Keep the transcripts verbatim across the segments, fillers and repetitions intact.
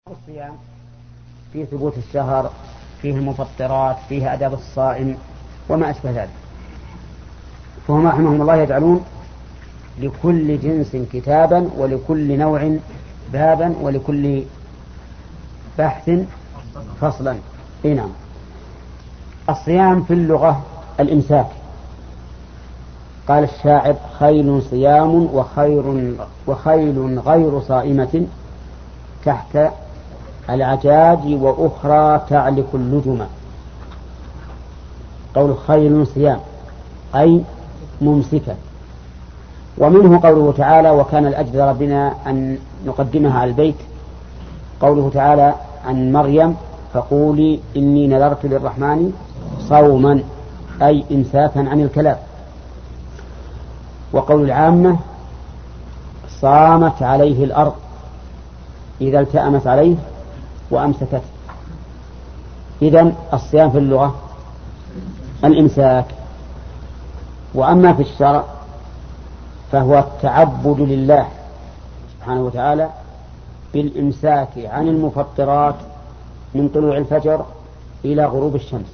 الصيام في ثبوت الشهر، فيه المفطرات، فيه أداب الصائم وما أشبه ذلك. فهم رحمهم الله يجعلون لكل جنس كتابا ولكل نوع بابا ولكل بحث فصلا. نعم. الصيام في اللغة الإمساك. قال الشاعر: خيل صيام وخير, وخيل غير صائمة تحت العجاج وأخرى تعلق اللجم. قول خيل صيام أي ممسكة. ومنه قوله تعالى: وكان الأجل ربنا أن نقدمها على البيت. قوله تعالى عن مريم: فقولي إني نذرت للرحمن صوما أي إمساكا عن الكلام. وقول العامة: صامت عليه الأرض إذا التأمت عليه وأمسكت. إذن الصيام في اللغة الإمساك. وأما في الشرع فهو التعبد لله سبحانه وتعالى بالإمساك عن المفطرات من طلوع الفجر إلى غروب الشمس.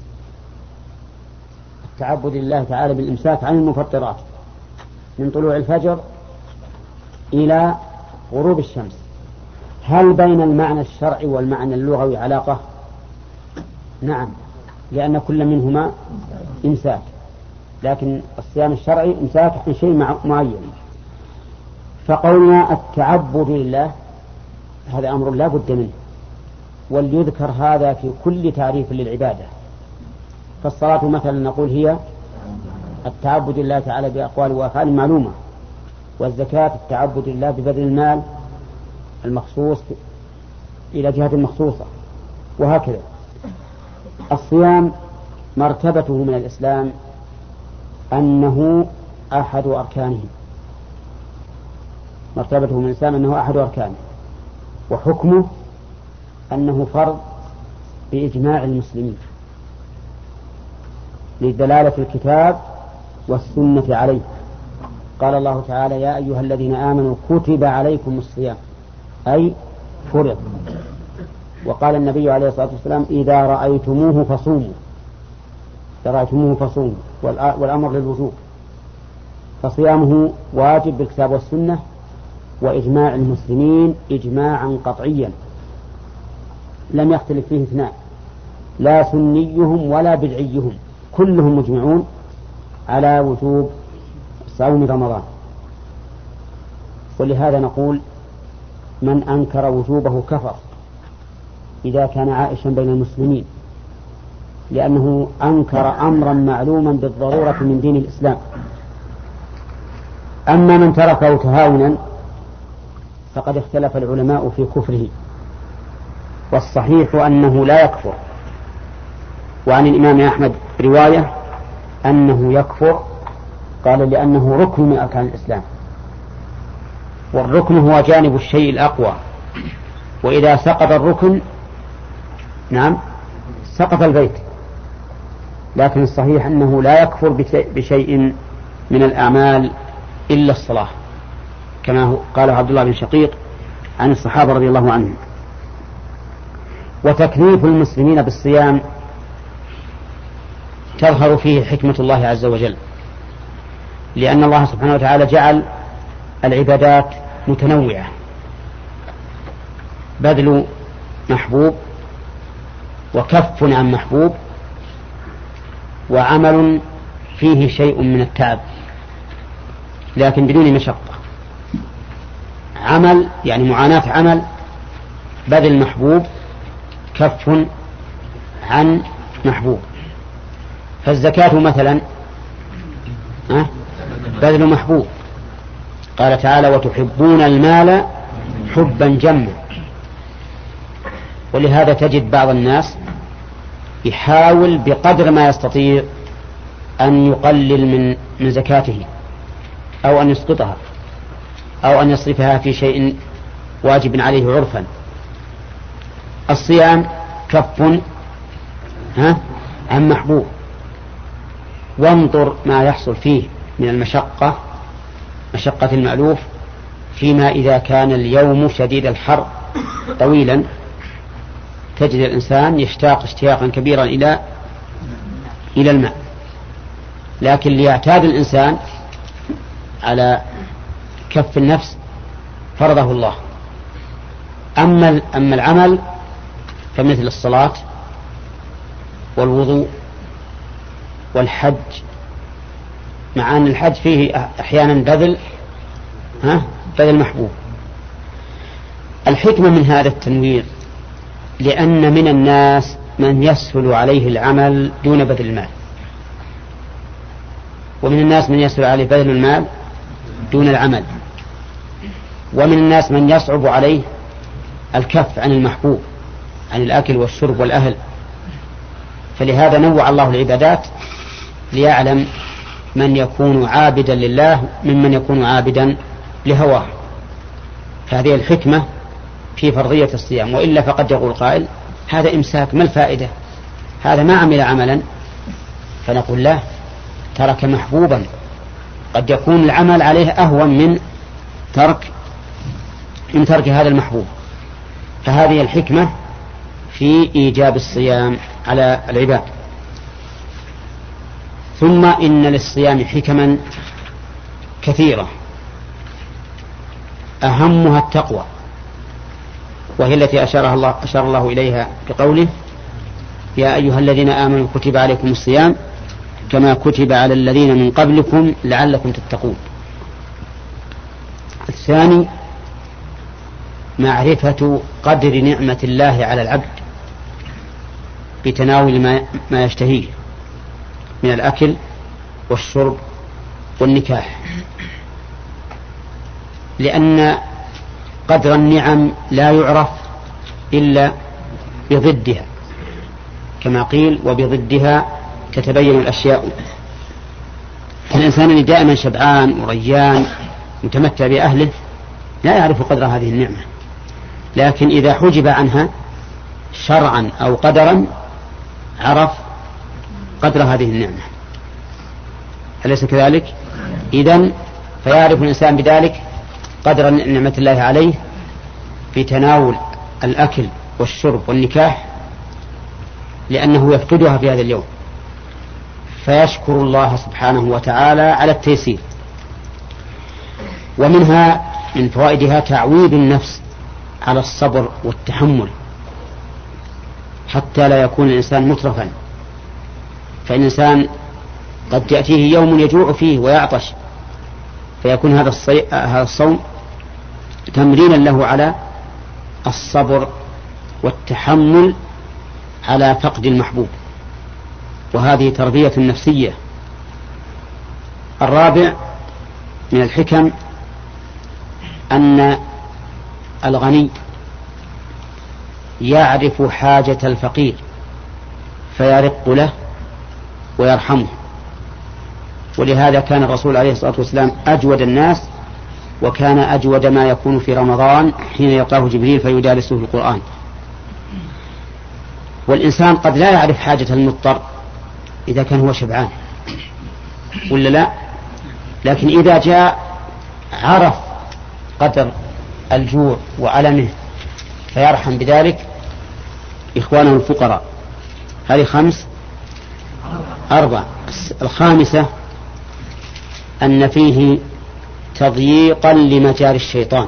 التعبد لله تعالى بالإمساك عن المفطرات من طلوع الفجر إلى غروب الشمس. هل بين المعنى الشرعي والمعنى اللغوي علاقة؟ نعم، لأن كل منهما إمساك، لكن الصيام الشرعي إمساك عن شيء معين. فقولنا التعبد لله هذا أمر لا بد منه، وليذكر هذا في كل تعريف للعبادة. فالصلاة مثلا نقول هي التعبد لله تعالى بأقوال وأفعال معلومة، والزكاة التعبد لله ببذل المال المخصوص إلى جهة مخصوصة، وهكذا. الصيام مرتبته من الإسلام أنه أحد أركانه، مرتبته من الإسلام أنه أحد أركانه، وحكمه أنه فرض بإجماع المسلمين لدلالة الكتاب والسنة عليه. قال الله تعالى: يا أيها الذين آمنوا كتب عليكم الصيام أي فرض. وقال النبي عليه الصلاة والسلام: إذا رأيتموه فصوموا، إذا رأيتموه فصوموا، والأمر للوجوب. فصيامه واجب بالكتاب والسنة وإجماع المسلمين إجماعا قطعيا لم يختلف فيه اثنان، لا سنيهم ولا بدعيهم، كلهم مجمعون على وجوب صوم رمضان. ولهذا نقول: من أنكر وجوبه كفر إذا كان عائشا بين المسلمين، لأنه أنكر أمرا معلوما بالضرورة من دين الإسلام. أما من تركه تهاونا فقد اختلف العلماء في كفره، والصحيح أنه لا يكفر. وعن الإمام أحمد رواية أنه يكفر، قال: لأنه ركن من أركان الإسلام، والركن هو جانب الشيء الأقوى، وإذا سقط الركن نعم سقط البيت. لكن الصحيح أنه لا يكفر بشيء من الأعمال إلا الصلاة، كما قال عبد الله بن شقيق عن الصحابة رضي الله عنهم. وتكليف المسلمين بالصيام تظهر فيه حكمة الله عز وجل، لأن الله سبحانه وتعالى جعل العبادات متنوعة: بذل محبوب، وكف عن محبوب، وعمل فيه شيء من التعب لكن بدون مشقة. عمل يعني معاناة عمل، بذل محبوب، كف عن محبوب. فالزكاة مثلا بذل محبوب، قال تعالى: وتحبون المال حبا جما. ولهذا تجد بعض الناس يحاول بقدر ما يستطيع أن يقلل من من زكاته، أو أن يسقطها، أو أن يصرفها في شيء واجب عليه عرفا. الصيام كف ها عن محبوب. وانظر ما يحصل فيه من المشقة، مشقة المألوف، فيما إذا كان اليوم شديد الحر طويلا تجد الإنسان يشتاق اشتياقا كبيرا إلى إلى الماء، لكن ليعتاد الإنسان على كف النفس فرضه الله. أما أما العمل فمثل الصلاة والوضوء والحج، مع أن الحج فيه أحيانا بذل ها بذل محبوب. الحكمة من هذا التنوير لأن من الناس من يسهل عليه العمل دون بذل المال، ومن الناس من يسهل عليه بذل المال دون العمل، ومن الناس من يصعب عليه الكف عن المحبوب، عن الأكل والشرب والأهل. فلهذا نوع الله العبادات ليعلم من يكون عابدا لله ممن يكون عابدا لهواه. هذه الحكمة في فرضية الصيام، وإلا فقد يقول قائل هذا إمساك، ما الفائدة؟ هذا ما عمل عملا. فنقول له ترك محبوبا، قد يكون العمل عليه أهون من ترك من ترك هذا المحبوب. فهذه الحكمة في إيجاب الصيام على العباد. ثم إن للصيام حكما كثيرة، أهمها التقوى، وهي التي أشار الله, أشار الله إليها بقوله يا أيها الذين آمنوا كتب عليكم الصيام كما كتب على الذين من قبلكم لعلكم تتقون. الثاني معرفة قدر نعمة الله على العبد بتناول ما, ما يشتهيه من الأكل والشرب والنكاح، لأن قدر النعم لا يعرف إلا بضدها، كما قيل وبضدها تتبين الأشياء. الإنسان اللي دائما شبعان وريان متمتع بأهله لا يعرف قدر هذه النعمة، لكن إذا حجب عنها شرعا أو قدرا عرف قدر هذه النعمة. أليس كذلك؟ إذن فيعرف الإنسان بذلك قدر نعمة الله عليه في تناول الأكل والشرب والنكاح، لأنه يفقدها في هذا اليوم، فيشكر الله سبحانه وتعالى على التيسير. ومنها من فوائدها تعويد النفس على الصبر والتحمل حتى لا يكون الإنسان مترفا. فإن الإنسان قد يأتيه يوم يجوع فيه ويعطش، فيكون هذا هذا الصوم تمرينا له على الصبر والتحمل على فقد المحبوب، وهذه تربية نفسية. الرابع من الحكم أن الغني يعرف حاجة الفقير فيرق له ويرحمه، ولهذا كان الرسول عليه الصلاة والسلام أجود الناس، وكان أجود ما يكون في رمضان حين يلقاه جبريل فيدارسه القرآن. والإنسان قد لا يعرف حاجة المضطر إذا كان هو شبعان ولا لا، لكن إذا جاء عرف قدر الجوع وألمه فيرحم بذلك إخوانه الفقراء. هذه خمس. أربع. الخامسة أن فيه تضييقا لمجاري الشيطان،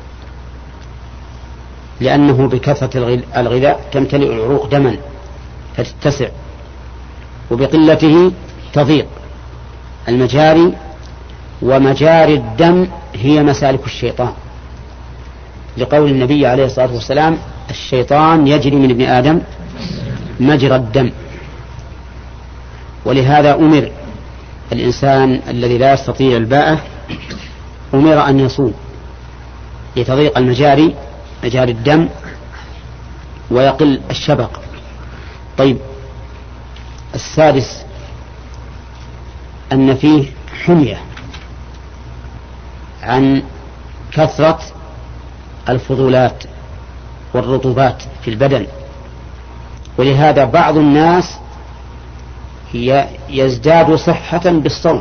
لأنه بكثرة الغذاء تمتلئ العروق دما فتتسع، وبقلته تضيق المجاري. ومجاري الدم هي مسالك الشيطان، لقول النبي عليه الصلاة والسلام الشيطان يجري من ابن آدم مجرى الدم. ولهذا أمر الإنسان الذي لا يستطيع الباءة أمر أن يصوم لتضيق المجاري مجاري الدم ويقل الشبق. طيب، السادس أن فيه حمية عن كثرة الفضولات والرطوبات في البدن، ولهذا بعض الناس يزداد صحة بالصوم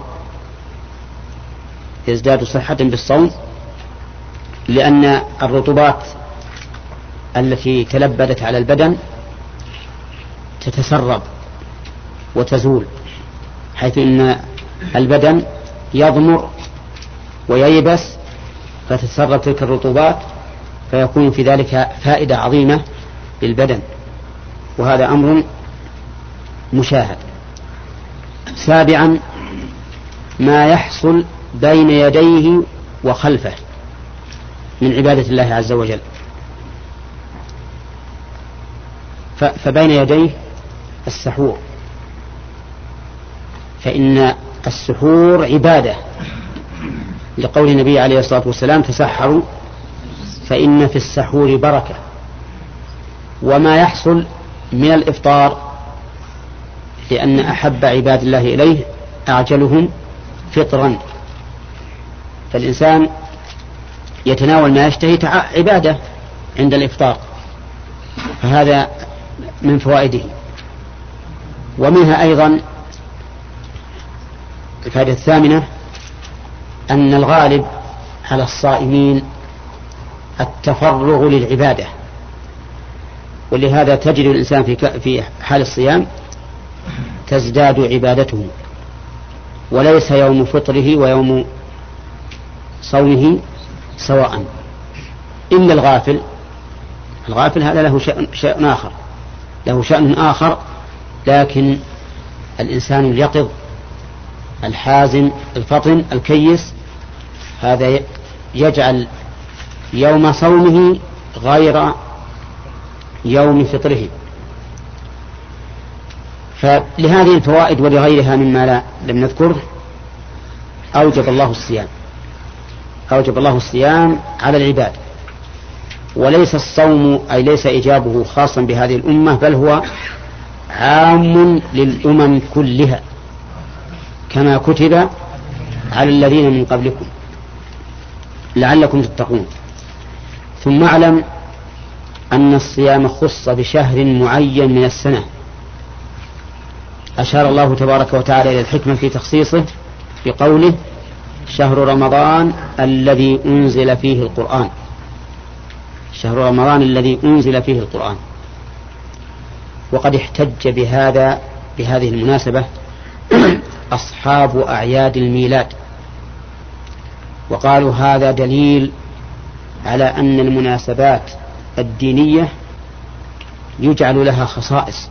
يزداد صحة بالصوم لأن الرطوبات التي تلبدت على البدن تتسرب وتزول، حيث إن البدن يضمر وييبس فتتسرب تلك الرطوبات، فيكون في ذلك فائدة عظيمة للبدن، وهذا أمر مشاهد. سابعا ما يحصل بين يديه وخلفه من عبادة الله عز وجل. فبين يديه السحور، فإن السحور عبادة، لقول النبي عليه الصلاة والسلام تسحروا فإن في السحور بركة. وما يحصل من الإفطار، لأن أحب عباد الله إليه أعجلهم فطرا، فالإنسان يتناول ما يشتهي عبادة عند الإفطار، فهذا من فوائده. ومنها أيضا الفائدة الثامنة أن الغالب على الصائمين التفرغ للعبادة، ولهذا تجد الإنسان في في حال الصيام تزداد عبادته، وليس يوم فطره ويوم صومه سواء، إلا الغافل. الغافل هذا له شأن, شأن آخر له شأن آخر لكن الإنسان اليقظ الحازم الفطن الكيس هذا يجعل يوم صومه غير يوم فطره. فلهذه الفوائد ولغيرها مما لا لم نذكره أوجب الله الصيام أوجب الله الصيام على العباد. وليس الصوم أي ليس إيجابه خاصا بهذه الأمة، بل هو عام للأمم كلها، كما كتب على الذين من قبلكم لعلكم تتقون. ثم اعلم أن الصيام خص بشهر معين من السنة، أشار الله تبارك وتعالى إلى الحكمة في تخصيصه بقوله شهر رمضان الذي أنزل فيه القرآن شهر رمضان الذي أنزل فيه القرآن. وقد احتج بهذا بهذه المناسبة أصحاب أعياد الميلاد، وقالوا هذا دليل على أن المناسبات الدينية يجعل لها خصائص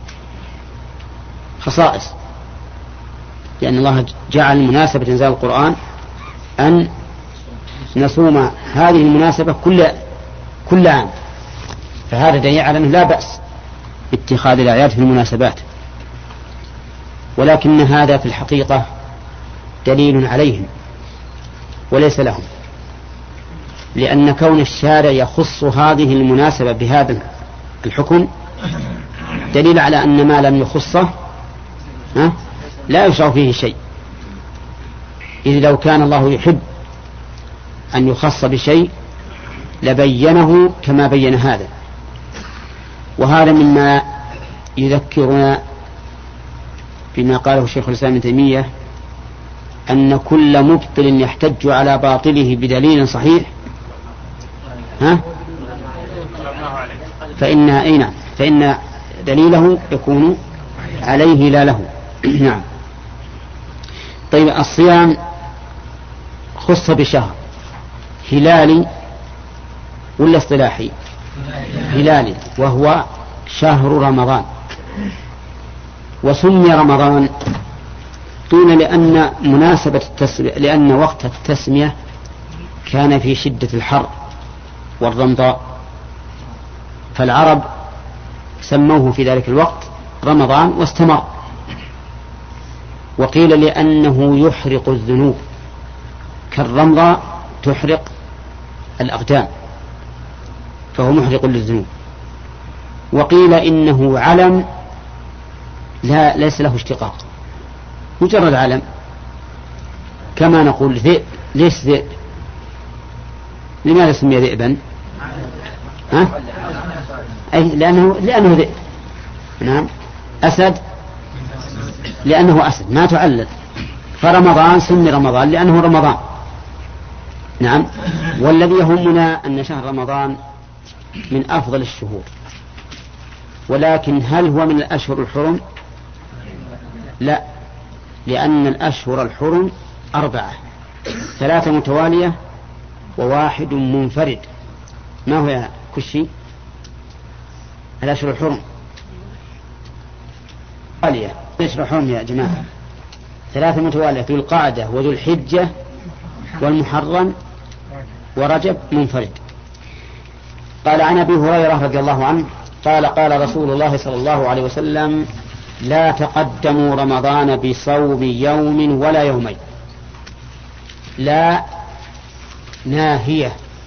خصائص لأن الله جعل مناسبة إنزال القرآن أن نصوم هذه المناسبة كل كل عام، فهذا دليل على أنه لا بأس باتخاذ الأعياد في المناسبات. ولكن هذا في الحقيقة دليل عليهم وليس لهم، لأن كون الشارع يخص هذه المناسبة بهذا الحكم دليل على أن ما لم يخصه لا يشرع فيه شيء، إذ لو كان الله يحب أن يخص بشيء لبينه كما بين هذا. وهذا مما يذكرنا بما قاله شيخ الإسلام ابن تيمية أن كل مبطل يحتج على باطله بدليل صحيح ها فإن أين فإن دليله يكون عليه لا له. نعم. طيب الصيام خص بشهر هلالي ولا اصطلاحي؟ هلالي، وهو شهر رمضان. وسمي رمضان قيل لأن مناسبة التسمية لأن وقت التسمية كان في شدة الحر والرمضاء، فالعرب سموه في ذلك الوقت رمضان واستمر. وقيل لأنه يحرق الذنوب كالرمضة تحرق الأقدام، فهو محرق للذنوب. وقيل إنه علم لا ليس له اشتقاق، مجرد علم، كما نقول ذئب. ليش ذئب؟ لماذا سمي ذئبا؟ ها؟ أي لأنه لأنه ذئب. نعم. أسد لأنه أسد ما تعلل. فرمضان سمي رمضان لأنه رمضان. نعم. والذي يهمنا أن شهر رمضان من أفضل الشهور، ولكن هل هو من الأشهر الحرم؟ لا، لأن الأشهر الحرم أربعة، ثلاثة متوالية وواحد منفرد. ما هو يا كشي الأشهر الحرم؟ متوالية. الأشهر الحرم يا جماعة ثلاثة متوالية، ذو القعدة وذو الحجة والمحرم ورجب منفرد. قال عن أبي هريرة رضي الله عنه قال قال رسول الله صلى الله عليه وسلم: لا تقدموا رمضان بصوم يوم ولا يومين. لا ناهية،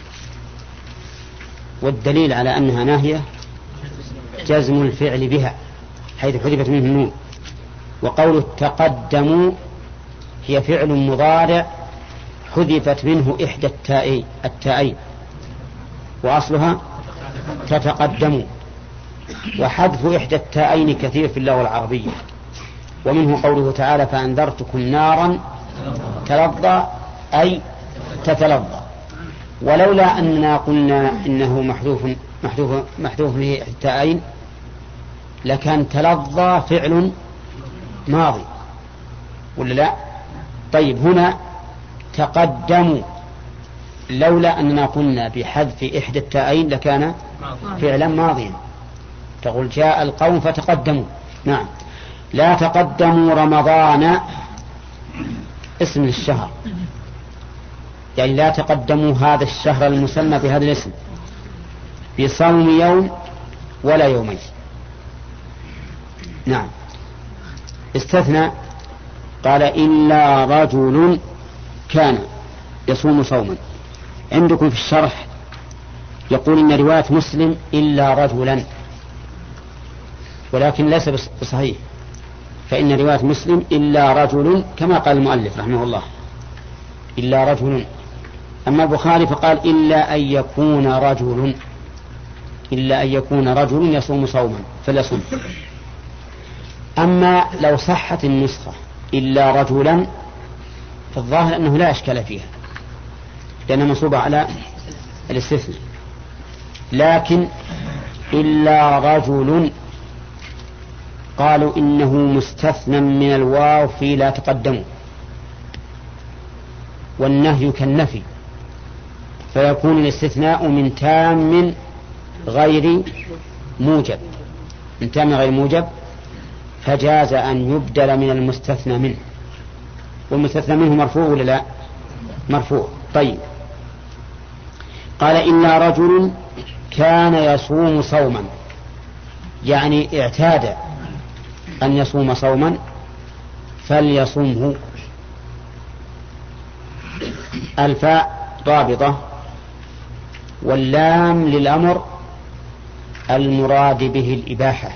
والدليل على أنها ناهية جزم الفعل بها حيث حذفت منه النون. وقول تقدموا هي فعل مضارع حذفت منه إحدى التائين التائين وأصلها تتقدموا، وحذف إحدى التائين كثير في اللغة العربية، ومنه قوله تعالى: فأنذرتكم نارا تلظى أي تتلظى. ولولا أننا قلنا إنه محذوف محذوف محذوف له التائين لكان تلظى فعل ماضي ولا لا؟ طيب هنا تقدموا، لولا أننا قلنا بحذف إحدى التائين لكان فعلا ماضيا. تقول جاء القوم فتقدموا. نعم. لا تقدموا رمضان اسم الشهر، يعني لا تقدموا هذا الشهر المسمى بهذا الاسم بصوم يوم ولا يومين. نعم. استثنى قال: إلا رجل كان يصوم صوما. عندكم في الشرح يقول إن رواية مسلم إلا رجلا، ولكن ليس بصحيح، فإن رواية مسلم إلا رجل كما قال المؤلف رحمه الله إلا رجل. أما البخاري فقال إلا أن يكون رجل إلا أن يكون رجل يصوم صوما فليصوم. أما لو صحت النسخة إلا رجلا فالظاهر أنه لا إشكال فيها لأنها منصوبة على الاستثناء، لكن إلا رجل قالوا إنه مستثنى من الواو في لا تقدموا، والنهي كالنفي، فيكون الاستثناء من تام غير موجب من تام غير موجب فجاز أن يبدل من المستثنى منه، والمستثنى منه مرفوع ولا لا؟ مرفوع. طيب قال إلا رجل كان يصوم صوما، يعني اعتاد أن يصوم صوما فليصومه. الفاء رابطة، واللام للأمر المراد به الإباحة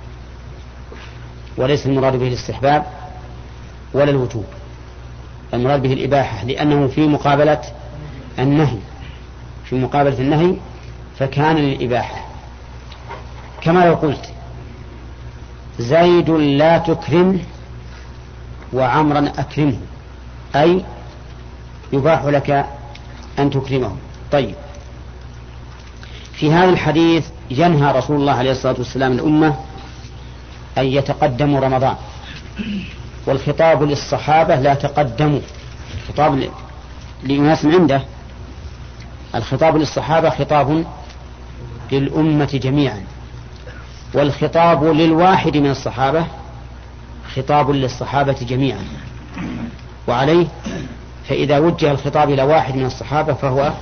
وليس المراد به الاستحباب ولا الوجوب، المراد به الإباحة لأنه في مقابلة النهي في مقابلة النهي فكان للإباحة. كما لو قلت زيد لا تكرمه وعمرا أكرمه، أي يباح لك أن تكرمه. طيب في هذا الحديث ينهى رسول الله عليه الصلاة والسلام الأمة أن يتقدموا رمضان، والخطاب للصحابة لا تقدموا، خطاب لأناس عنده. الخطاب للصحابة خطاب للأمة جميعا، والخطاب للواحد من الصحابة خطاب للصحابة جميعا. وعليه فإذا وجه الخطاب إلى واحد من الصحابة فهو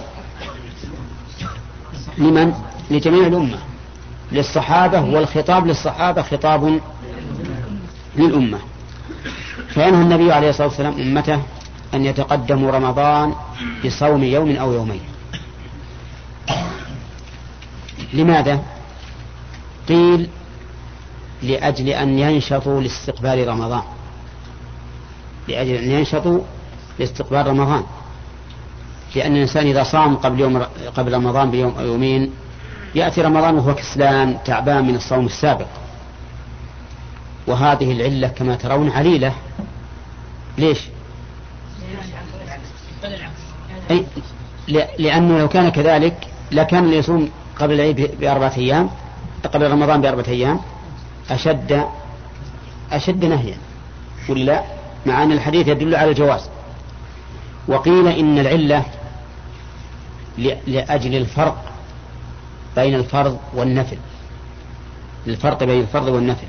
لمن؟ لجميع الأمة، للصحابة، والخطاب للصحابة خطاب للأمة. فينهى النبي عليه الصلاة والسلام أمته أن يتقدموا رمضان بصوم يوم أو يومين. لماذا؟ قيل لأجل أن ينشطوا لاستقبال رمضان، لأجل أن ينشطوا لاستقبال رمضان، لأن الإنسان إذا صام قبل يوم قبل رمضان بيوم أو يومين يأتي رمضان وهو كسلان تعبان من الصوم السابق. وهذه العلة كما ترون عليلة. ليش؟ أي لأنه لو كان كذلك لكان يصوم قبل العيد بأربعة أيام قبل رمضان بأربعة أيام أشد أشد نهيا ولا، مع أن الحديث يدل على الجواز. وقيل إن العلة لأجل الفرق بين الفرض والنفل، الفرق بين الفرض والنفل.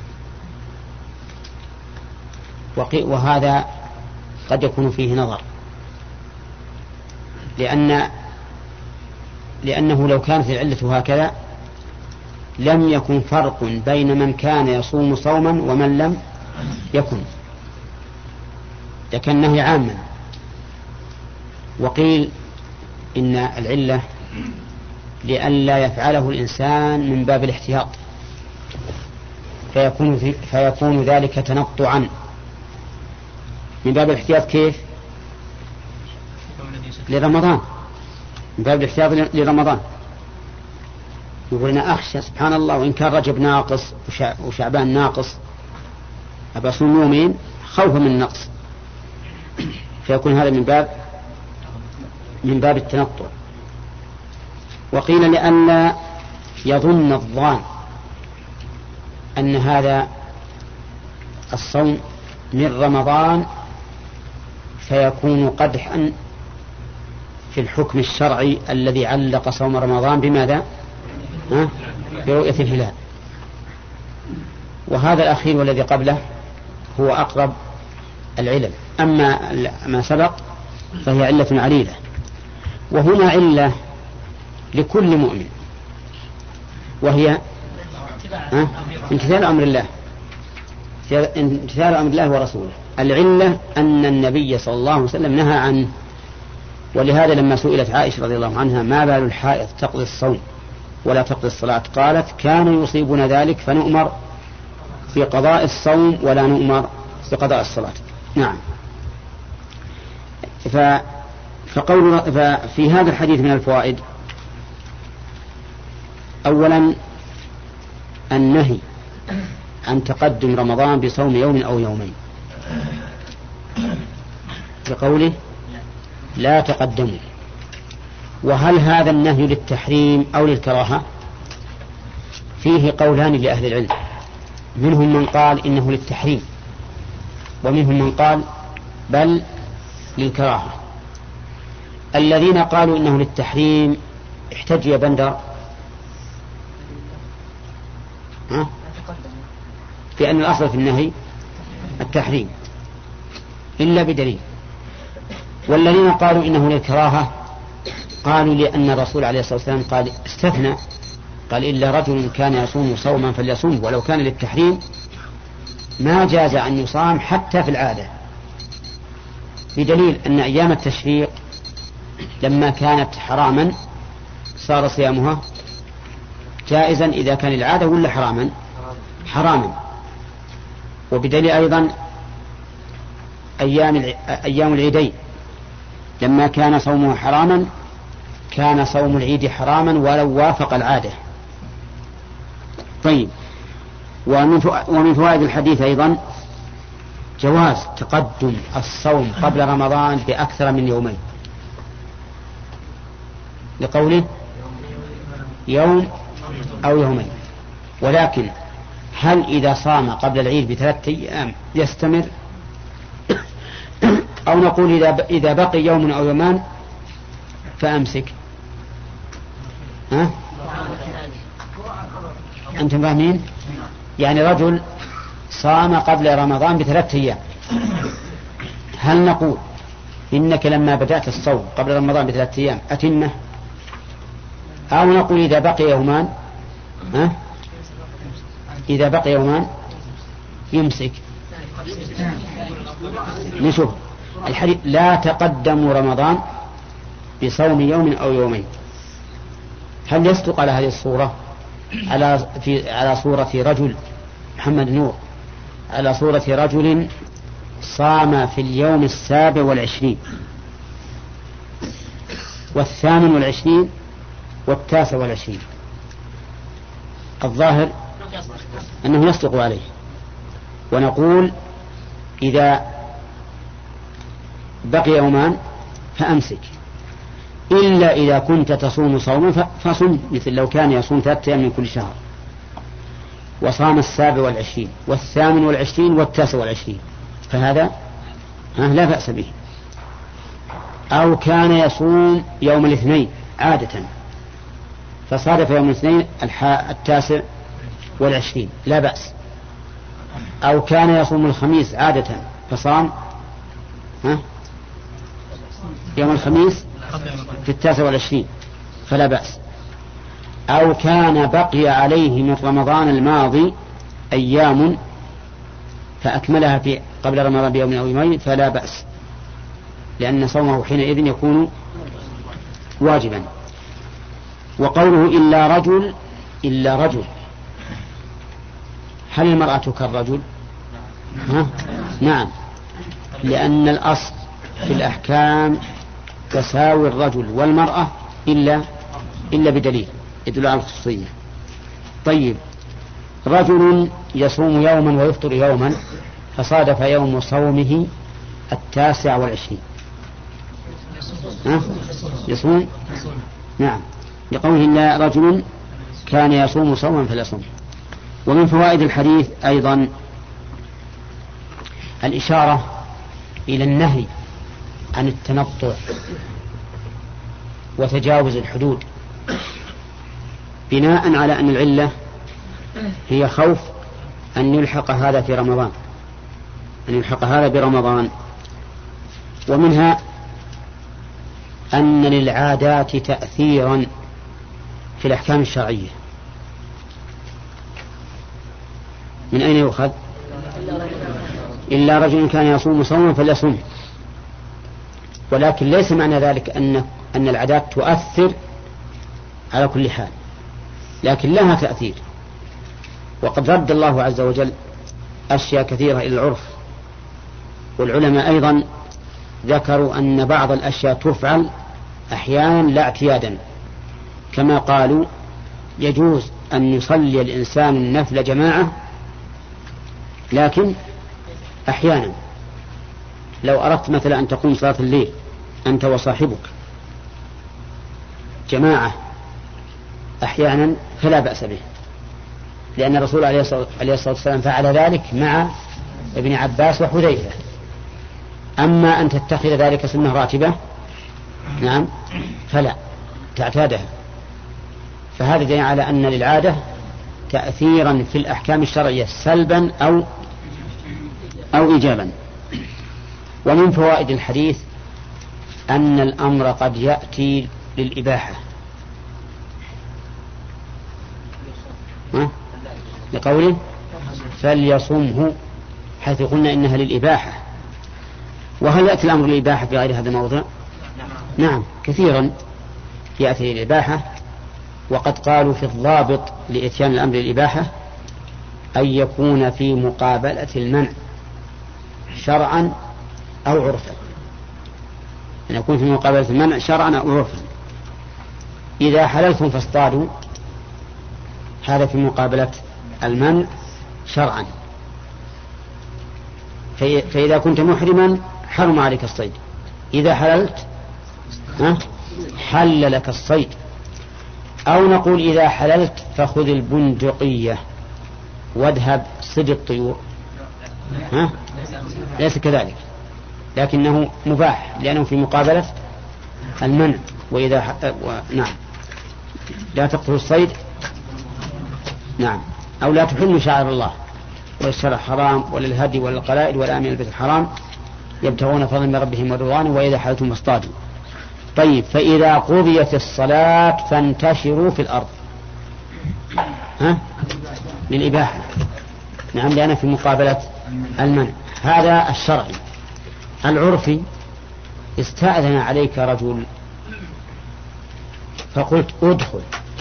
وهذا قد يكون فيه نظر، لأن لأنه لو كانت العلة هكذا لم يكن فرق بين من كان يصوم صوما ومن لم يكن، لكن نهي عاما. وقيل إن العلة لئلا يفعله الإنسان من باب الاحتياط، فيكون, فيكون ذلك تنطعا من باب الاحتياط. كيف؟ لرمضان، من باب الاحتياط لرمضان. يقول أنا أخشى سبحان الله وإن كان رجب ناقص وشعبان ناقص أبى أصوم يومين خوفا من النقص، فيكون هذا من باب من باب التنطع. وقيل لئلا يظن الظان أن هذا الصوم من رمضان فيكون قدحا في الحكم الشرعي الذي علق صوم رمضان بماذا؟ ها؟ برؤية الهلال. وهذا الأخير والذي قبله هو أقرب العلل، أما ما سبق فهي علة عليلة. وهنا علة لكل مؤمن، وهي امتثال أمر الله، امتثال أمر الله ورسوله. العلة أن النبي صلى الله عليه وسلم نهى عنه. ولهذا لما سئلت عائشة رضي الله عنها ما بال الحائض تقضي الصوم ولا تقضي الصلاة، قالت كانوا يصيبون ذلك فنؤمر بقضاء الصوم ولا نؤمر بقضاء الصلاة. نعم. فقول ففي هذا الحديث من الفوائد: أولا النهي عن تقدم رمضان بصوم يوم أو يومين، بقوله لا تقدموا. وهل هذا النهي للتحريم أو للكراهة؟ فيه قولان لأهل العلم، منهم من قال إنه للتحريم، ومنهم من قال بل للكراهة. الذين قالوا إنه للتحريم احتج يا بندر ها؟ بأن الأصل في النهي التحريم إلا بدليل. والذين قالوا إنه للكراهة قالوا لأن الرسول عليه الصلاة والسلام قال استثنى، قال إلا رجل كان يصوم صوما فليصوم، ولو كان للتحريم ما جاز أن يصام حتى في العادة، بدليل أن أيام التشريق لما كانت حراما صار صيامها جائزا إذا كان العادة ولا حراما حراما. وبدليل أيضا أيام أيام العيدين لما كان صومه حراما كان صوم العيد حراما ولو وافق العادة. طيب، ومن فوائد الحديث أيضا جواز تقدم الصوم قبل رمضان بأكثر من يومين، لقوله يوم أو يومين. ولكن هل إذا صام قبل العيد بثلاثة أيام يستمر، أو نقول إذا بقي يوم أو يومان فأمسك؟ ها؟ أنتم فاهمين؟ يعني رجل صام قبل رمضان بثلاثة أيام، هل نقول إنك لما بدأت الصوم قبل رمضان بثلاثة أيام أتمه، أو نقول إذا بقي يومان ها؟ إذا بقي يومان يمسك؟ نشوف الحديث لا تقدموا رمضان بصوم يوم أو يومين، هل يصدق على هذه الصورة على في على صورة رجل محمد نور على صورة رجل صام في اليوم السابع والعشرين والثامن والعشرين والتاسع والعشرين؟ الظاهر أنه يصدق عليه، ونقول إذا بقي يومان فأمسك، إلا إذا كنت تصوم صوما فصم، مثل لو كان يصوم ثلاثة أيام من كل شهر وصام السابع والعشرين والثامن والعشرين والتاسع والعشرين فهذا لا بأس به. أو كان يصوم يوم الاثنين عادة فصادف يوم الاثنين التاسع والعشرين لا بأس. أو كان يصوم الخميس عادة فصام ها يوم الخميس في التاسع والعشرين فلا بأس. أو كان بقي عليه من رمضان الماضي أيام فأكملها في قبل رمضان بيوم أو يومين فلا بأس، لأن صومه حينئذ يكون واجبا. وقوله إلا رجل إلا رجل، هل المرأة كالرجل؟ ها؟ نعم، لأن الأصل في الأحكام تساوي الرجل والمرأة إلا إلا بدليل يدل على الخصوصية. طيب، رجل يصوم يوما ويفطر يوما فصادف يوم صومه التاسع والعشرين ها؟ يصوم؟ نعم، لقوله إلا رجل كان يصوم صوما فليصوم. ومن فوائد الحديث أيضا الإشارة إلى النهي عن التنطع وتجاوز الحدود، بناء على أن العلة هي خوف أن يلحق هذا في رمضان أن يلحق هذا برمضان. ومنها أن للعادات تأثيرا في الأحكام الشرعية. من أين يؤخذ؟ إلا رجل كان يصوم صوما فليصوم. ولكن ليس معنى ذلك أن أن العادات تؤثر على كل حال، لكن لها تأثير. وقد رد الله عز وجل أشياء كثيرة إلى العرف، والعلماء أيضا ذكروا أن بعض الأشياء تفعل أحيانا لا اعتيادا، كما قالوا يجوز أن يصلي الإنسان النفل جماعة، لكن أحيانا لو أردت مثلا أن تقوم صلاة الليل أنت وصاحبك جماعة أحيانا فلا بأس به، لأن الرسول عليه الصلاة والسلام فعل ذلك مع ابن عباس وحذيفة. أما أن تتخذ ذلك سنة راتبة نعم فلا تعتادها. فهذا دليل على أن للعادة تأثيرا في الأحكام الشرعية سلبا أو أو إيجابا. ومن فوائد الحديث أن الأمر قد يأتي للإباحة، لقوله فليصمه، حيث قلنا إنها للإباحة. وهل يأتي الأمر للإباحة في غير هذا الموضع؟ نعم، كثيرا يأتي للإباحة. وقد قالوا في الضابط لإتيان الأمر للإباحة أن يكون في مقابلة المنع شرعا أو عرفا، أن يكون في مقابلة المنع شرعا أو عرفا. إذا حللتم فاصطادوا هذا في مقابلة المنع شرعا، فإذا كنت محرما حرم عليك الصيد، إذا حللت حل لك الصيد. أو نقول إذا حللت فخذ البندقية واذهب صد الطيور، ها؟ ليس كذلك، لكنه مباح لأنه في مقابلة المنع. وإذا ح... و... نعم لا تقتل الصيد، نعم، أو لا تحل شعائر الله، والشرع حرام وللهدي وللقلائد والآمن البيت الحرام يبتغون فضلا من ربهم ورضوانه وإذا حللتم فاصطادوا. طيب، فإذا قضيت الصلاة فانتشروا في الأرض، ها؟ للإباحة، نعم، لأن في مقابلة المنع. هذا الشرعي. العرفي استأذن عليك رجل فقلت ادخل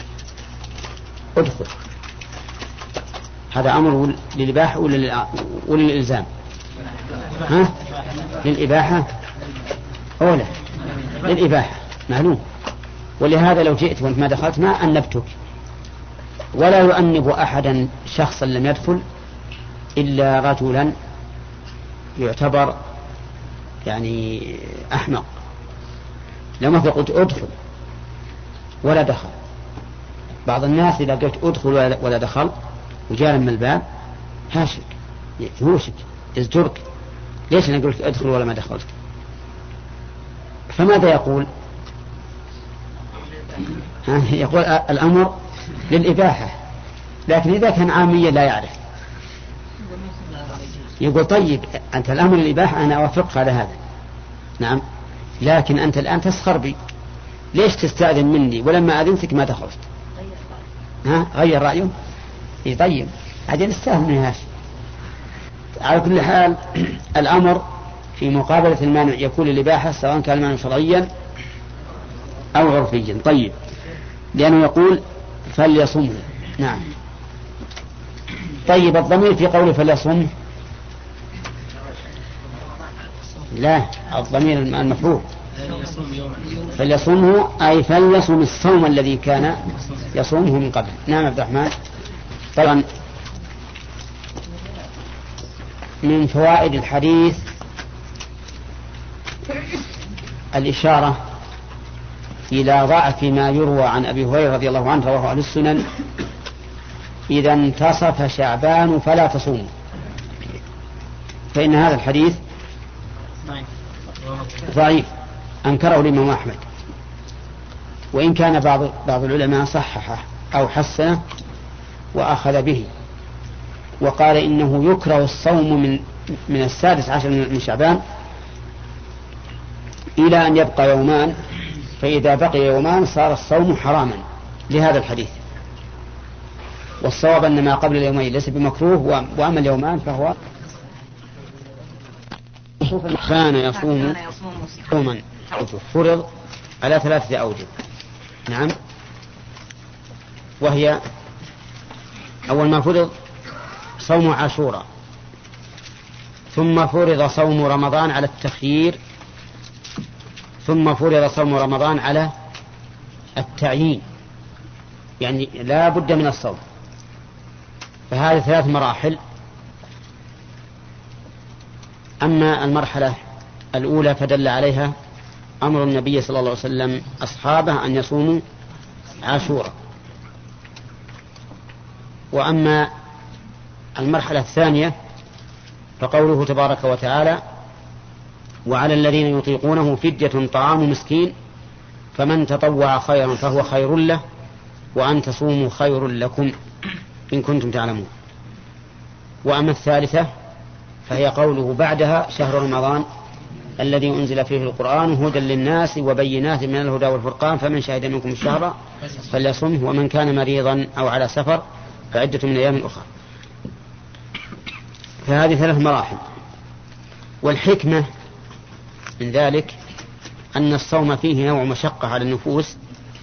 ادخل، هذا أمر للإباحة ولا للإلزام؟ ها؟ للإباحة أولا، للإباحة معلوم. ولهذا لو جئت وانت ما دخلت ما أنبتك، ولا يؤنب أحدا شخصا لم يدخل إلا رجلا يعتبر يعني أحمق. لما قلت ادخل ولا دخل، بعض الناس إذا قلت ادخل ولا دخل وجاء من الباب هاشك يوشك يزجرك، ليش أنا قلت أدخل ولا ما دخلت؟ فماذا يقول؟ يقول الأمر للإباحة، لكن إذا كان عاميا لا يعرف يقول طيب أنت الأمر للإباحة أنا أوافقك على هذا، نعم، لكن أنت الآن تسخر بي، ليش تستأذن مني ولما أذنتك ما دخلت؟ ها غير رأيه؟ إيه طيب عجل استاهل من هاش. على كل حال الأمر في مقابلة المانع يكون للإباحة سواء كان المانع شرعيا أو عرفيا. طيب لأنه يقول فليصمه. نعم. طيب الضمير في قوله فليصمه لا، الضمير المفروض فليصمه أي فليصم الصوم الذي كان يصومه من قبل. نعم عبد الرحمن. طبعا من فوائد الحديث الإشارة إلى ضعف ما يروى عن أبي هريرة رضي الله عنه رواه أهل السنن: إذا انتصف شعبان فلا تصوموا. فإن هذا الحديث ضعيف أنكره الإمام أحمد، وإن كان بعض بعض العلماء صححه أو حسنه وأخذ به وقال إنه يكره الصوم من من السادس عشر من شعبان إلى أن يبقى يومان، فإذا بقي يومان صار الصوم حراما لهذا الحديث. والصواب أن ما قبل اليومين ليس بمكروه، وأما اليومان فهو كان يصوم يوما فرض على ثلاثة أوجه. نعم. وهي أول ما فرض صوم عاشوراء، ثم فرض صوم رمضان على التخيير، ثم فرض صوم رمضان على التعيين، يعني لا بد من الصوم. فهذه ثلاث مراحل. أما المرحلة الأولى فدل عليها أمر النبي صلى الله عليه وسلم أصحابه أن يصوموا عاشوراء. وأما المرحلة الثانية فقوله تبارك وتعالى: وعلى الذين يطيقونه فدية طعام مسكين فمن تطوع خيرا فهو خير له وأن تصوموا خير لكم إن كنتم تعلمون. وأما الثالثة فهي قوله بعدها: شهر رمضان الذي أنزل فيه القرآن هدى للناس وبينات من الهدى والفرقان فمن شهد منكم الشهر فليصمه ومن كان مريضا أو على سفر فعدة من أيام أخرى. فهذه ثلاث مراحل. والحكمة من ذلك أن الصوم فيه نوع مشقة على النفوس،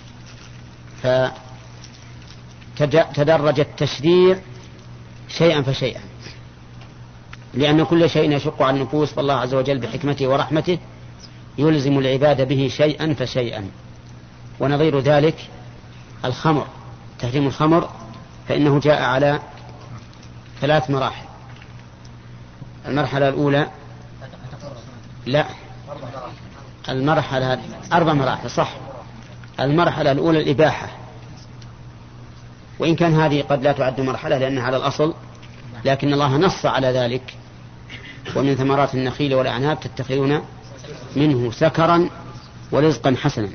فتدرج التشريع شيئا فشيئا، لأن كل شيء يشق على النفوس فالله عز وجل بحكمته ورحمته يلزم العباد به شيئا فشيئا. ونظير ذلك الخمر، تحريم الخمر، فإنه جاء على ثلاث مراحل. المرحلة الأولى لا المرحلة أربع مراحل صح. المرحلة الأولى الإباحة، وإن كان هذه قد لا تعد مرحلة لأنها على الأصل، لكن الله نص على ذلك: ومن ثمرات النخيل والأعناب تتخذون منه سكرا ورزقا حسنا.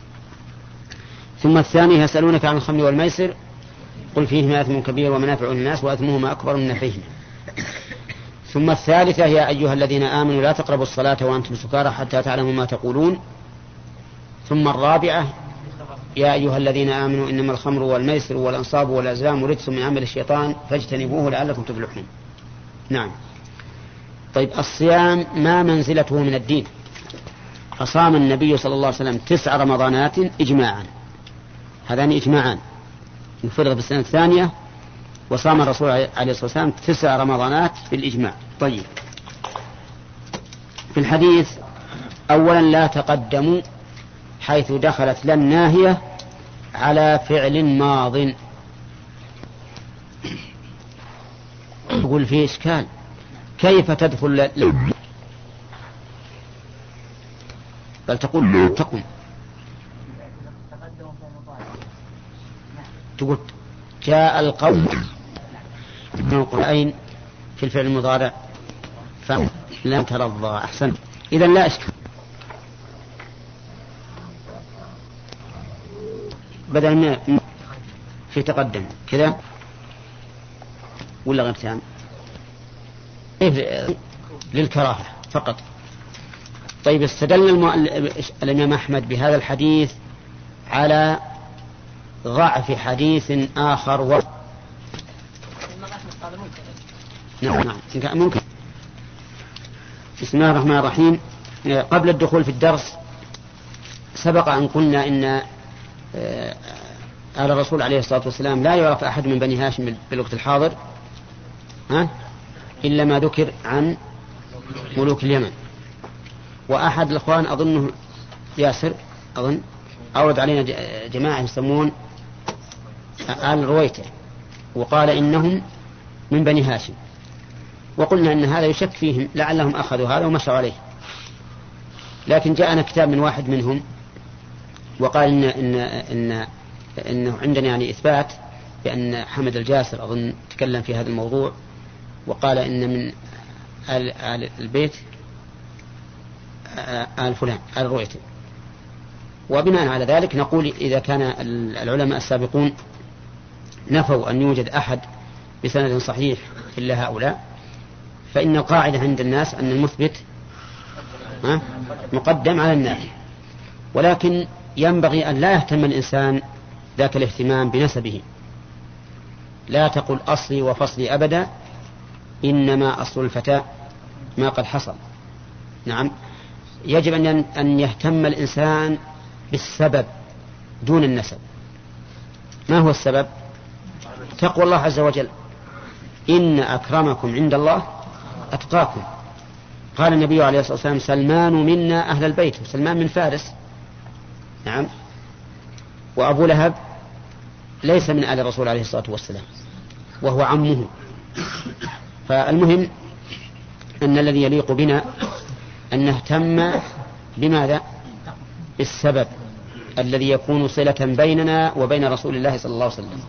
ثم الثانية يسألونك عن الخمر والميسر قل فيهما إثم كبير ومنافع للناس وإثمهما أكبر من نفعهما. ثم الثالثة: يا أيها الذين آمنوا لا تقربوا الصلاة وأنتم سكارى حتى تعلموا ما تقولون. ثم الرابعة: يا أيها الذين آمنوا إنما الخمر والميسر والأنصاب والأزلام رجس من عمل الشيطان فاجتنبوه لعلكم تفلحون. نعم. طيب الصيام ما منزلته من الدين؟ فصام النبي صلى الله عليه وسلم تسع رمضانات إجماعا، هذان إجماعان يفرغ بالسنة الثانية، وصام الرسول عليه الصلاة والسلام تسع رمضانات بالإجماع. طيب في الحديث أولا لا تقدموا حيث دخلت لا الناهية على فعل ماض. يقول فيه إشكال، كيف تدخل ل... بل تقول تقم، تقول جاء القوم من القرآن في الفعل المضارع فلم ترضى. أحسن، إذا لا إشكال. بدل ما في تقدم كذا ولا غير تام للكراهة فقط. طيب، استدل الإمام أحمد بهذا الحديث على ضعف حديث آخر و... نعم نعم ممكن. بسم الله الرحمن الرحيم. قبل الدخول في الدرس سبق أن قلنا إن آل الرسول عليه الصلاة والسلام لا يعرف أحد من بني هاشم بالوقت الحاضر ها إلا ما ذكر عن ملوك اليمن. وأحد الأخوان أظنه ياسر أظن أورد علينا جماعة يسمون آل رويته وقال إنهم من بني هاشم، وقلنا إن هذا يشك فيهم لعلهم أخذوا هذا ومشوا عليه. لكن جاءنا كتاب من واحد منهم وقال إن إن إن إنه عندنا يعني إثبات بأن حمد الجاسر أظن تكلم في هذا الموضوع وقال إن من آل, آل البيت آل فلان آل رويته. وبناء على ذلك نقول إذا كان العلماء السابقون نفوا أن يوجد أحد بسند صحيح إلا هؤلاء، فإن القاعدة عند الناس أن المثبت مقدم على النافي. ولكن ينبغي أن لا يهتم الإنسان ذاك الاهتمام بنسبه. لا تقل أصلي وفصلي أبدا، إنما أصل الفتى ما قد حصل. نعم، يجب أن يهتم الإنسان بالسبب دون النسب. ما هو السبب؟ تقوى الله عز وجل. إن أكرمكم عند الله أتقاكم. قال النبي عليه الصلاة والسلام سلمان منا أهل البيت، سلمان من فارس. نعم. وأبو لهب ليس من آل الرسول عليه الصلاة والسلام وهو عمه. فالمهم أن الذي يليق بنا أن نهتم بماذا؟ بالسبب الذي يكون صلة بيننا وبين رسول الله صلى الله عليه وسلم.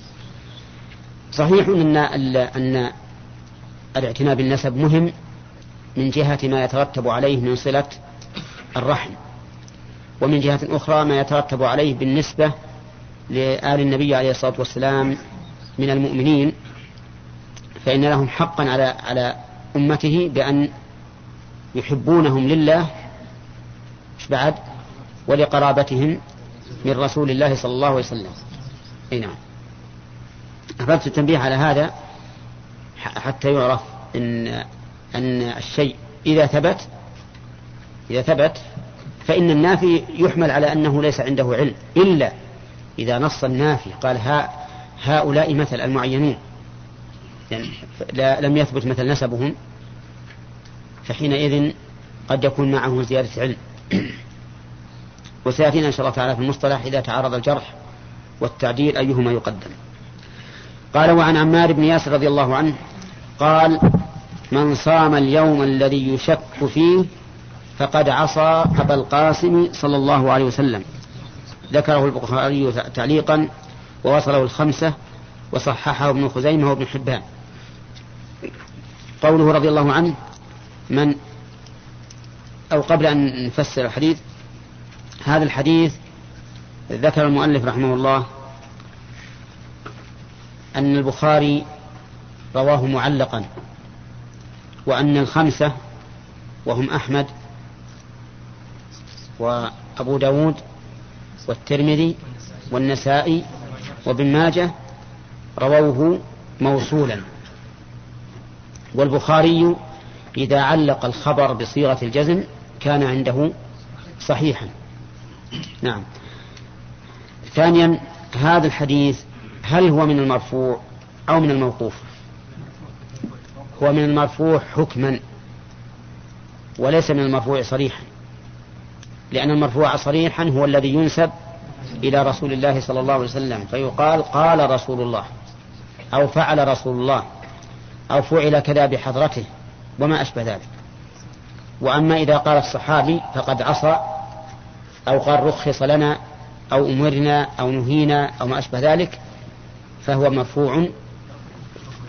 صحيح أن أن الاعتناء بالنسب مهم من جهة ما يترتب عليه من صلة الرحم، ومن جهة أخرى ما يترتب عليه بالنسبة لآل النبي عليه الصلاة والسلام من المؤمنين، فإن لهم حقا على على أمته بأن يحبونهم لله بعد ولقرابتهم من رسول الله صلى الله عليه وسلم. أي نعم. أحببت التنبيه على هذا حتى يعرف إن أن الشيء إذا ثبت إذا ثبت فإن النافي يحمل على أنه ليس عنده علم، إلا إذا نص النافي قال ها هؤلاء مثل المعينون يعني لم يثبت مثل نسبهم، فحينئذ قد يكون معه زيادة علم. وسيأتينا إن شاء الله تعالى في المصطلح إذا تعارض الجرح والتعديل أيهما يقدم. قال وعن عمار بن ياسر رضي الله عنه قال من صام اليوم الذي يشك فيه فقد عصى أبا القاسم صلى الله عليه وسلم. ذكره البخاري تعليقا ووصله الخمسة وصححه ابن خزيمة وابن حبان. قوله رضي الله عنه من أو قبل أن نفسر الحديث، هذا الحديث ذكر المؤلف رحمه الله أن البخاري رواه معلقا، وأن الخمسة وهم أحمد وأبو داود والترمذي والنسائي وابن ماجه رووه موصولا. والبخاري إذا علق الخبر بصيغة الجزم كان عنده صحيحا. نعم. ثانيا، هذا الحديث هل هو من المرفوع أو من الموقوف؟ هو من المرفوع حكما وليس من المرفوع صريحا، لأن المرفوع صريحا هو الذي ينسب إلى رسول الله صلى الله عليه وسلم فيقال قال رسول الله أو فعل رسول الله أو فعل كذا بحضرته وما أشبه ذلك. وأما إذا قال الصحابي فقد عصى أو قال رخص لنا أو أمرنا أو نهينا أو ما أشبه ذلك فهو مرفوع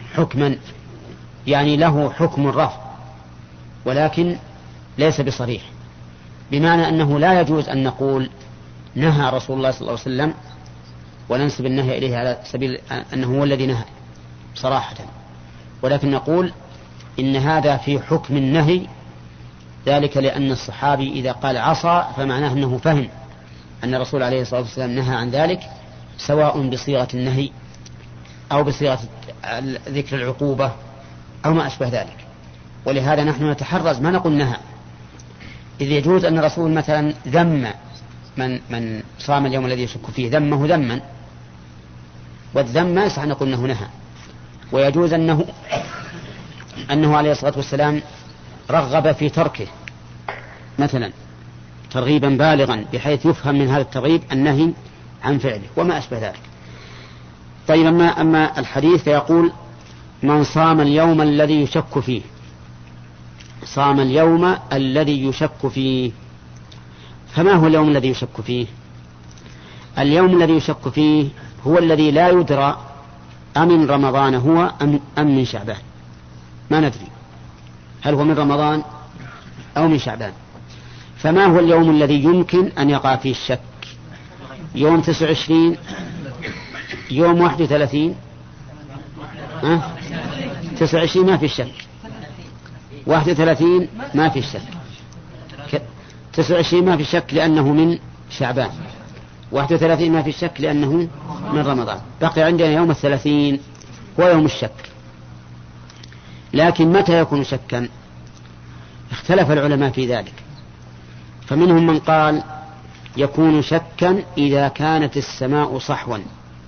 حكما، يعني له حكم الرفع ولكن ليس بصريح، بمعنى أنه لا يجوز أن نقول نهى رسول الله صلى الله عليه وسلم وننسب النهي إليه على سبيل أنه هو الذي نهى صراحة، ولكن نقول إن هذا في حكم النهي، ذلك لأن الصحابي إذا قال عصى فمعناه أنه فهم أن الرسول عليه الصلاة والسلام نهى عن ذلك، سواء بصيغة النهي أو بصيغة ذكر العقوبة أو ما أشبه ذلك. ولهذا نحن نتحرز ما نقول نهى، إذ يجوز أن الرسول مثلا ذم من, من صام اليوم الذي يشك فيه، ذمه ذما، والذم ما يصح أن نقول أنه نهى. ويجوز أنه, أنه عليه الصلاة والسلام رغب في تركه مثلا ترغيبا بالغا بحيث يفهم من هذا الترغيب النهي عن فعله وما أشبه ذلك. طيب أما, أما الحديث فيقول من صام اليوم الذي يشك فيه، صام اليوم الذي يشك فيه، فما هو اليوم الذي يشك فيه؟ اليوم الذي يشك فيه هو الذي لا يدرى أمن رمضان هو أم, أم من شعبان، ما ندري هل هو من رمضان أو من شعبان. فما هو اليوم الذي يمكن أن يقع فيه الشك؟ يوم تسعة وعشرين، يوم واحد وثلاثين، أه؟ تسعة وعشرين ما في الشك، واحد وثلاثين ما في الشك، تسعة وعشرين ما في الشك لأنه من شعبان، واحد وثلاثين ما في الشك لأنه من رمضان. بقي عندنا يوم الثلاثين هو يوم الشك. لكن متى يكون شكا؟ اختلف العلماء في ذلك، فمنهم من قال يكون شكا إذا كانت السماء صحوا،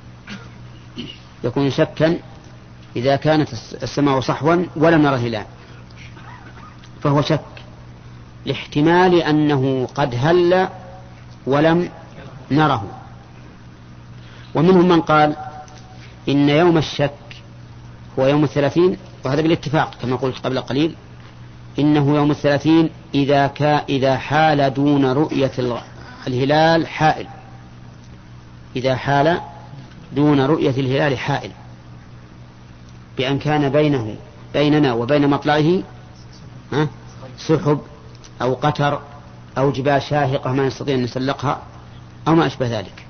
يكون شكا إذا كانت السماء صحوا ولم نرى الهلال، فهو شك لاحتمال أنه قد هل ولم نره. ومنهم من قال إن يوم الشك هو يوم الثلاثين، وهذا بالاتفاق كما قلت قبل قليل، إنه يوم الثلاثين إذا, كا إذا حال دون رؤية الهلال حائل، إذا حال دون رؤية الهلال حائل، بأن كان بينه بيننا وبين مطلعه سحب أو قتر أو جبال شاهقة ما نستطيع أن نسلقها أو ما أشبه ذلك.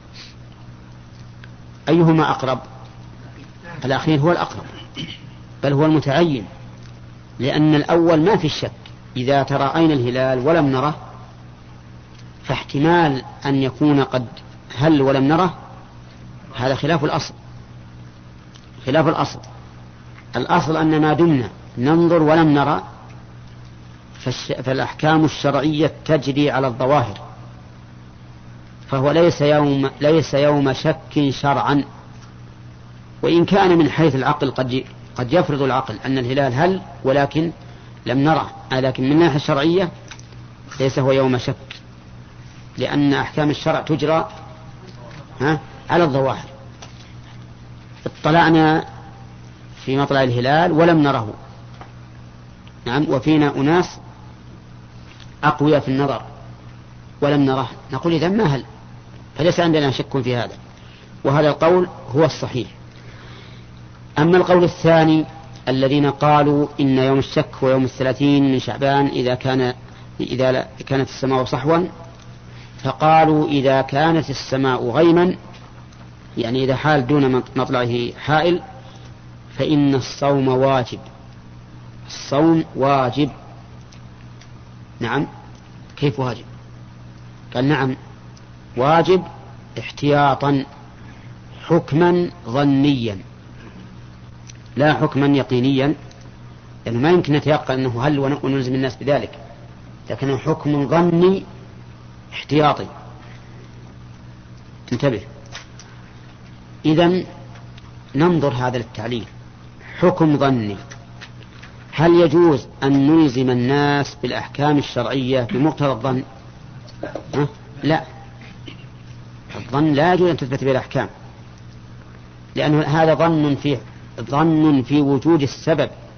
أيهما أقرب؟ الأخير هو الأقرب، بل هو المتعين، لأن الأول ما في الشك، إذا ترأينا الهلال ولم نره فاحتمال أن يكون قد هل ولم نره، هذا خلاف الأصل، خلاف الأصل. الأصل أن ما دمنا ننظر ولم نرى فالأحكام الشرعية تجري على الظواهر، فهو ليس يوم, ليس يوم شك شرعا، وإن كان من حيث العقل قد قد يفرض العقل أن الهلال هل ولكن لم نره، لكن من الناحية الشرعية ليس هو يوم شك، لأن أحكام الشرع تجرى ها على الظواهر. اطلعنا في مطلع الهلال ولم نره، نعم، وفينا أناس أقوياء في النظر ولم نره، نقول إذا ما هل، فليس عندنا شك في هذا، وهذا القول هو الصحيح. أما القول الثاني الذين قالوا إن يوم الشك هو يوم الثلاثين من شعبان إذا كان إذا كانت السماء صحوا، فقالوا إذا كانت السماء غيما، يعني إذا حال دون مطلعه حائل، فإن الصوم واجب، الصوم واجب. نعم، كيف واجب؟ قال نعم واجب احتياطا، حكما ظنيا لا حكما يقينيا، لأنه يعني ما يمكن نتيقن أنه هل ونلزم الناس بذلك، لكنه حكم ظني احتياطي. انتبه، إذن ننظر هذا التعليل، حكم ظني، هل يجوز أن نلزم الناس بالأحكام الشرعية بمقتضى الظن؟ أه؟ لا، الظن لا يجوز أن تثبت به الأحكام، لأن هذا ظن في ظن في وجود السبب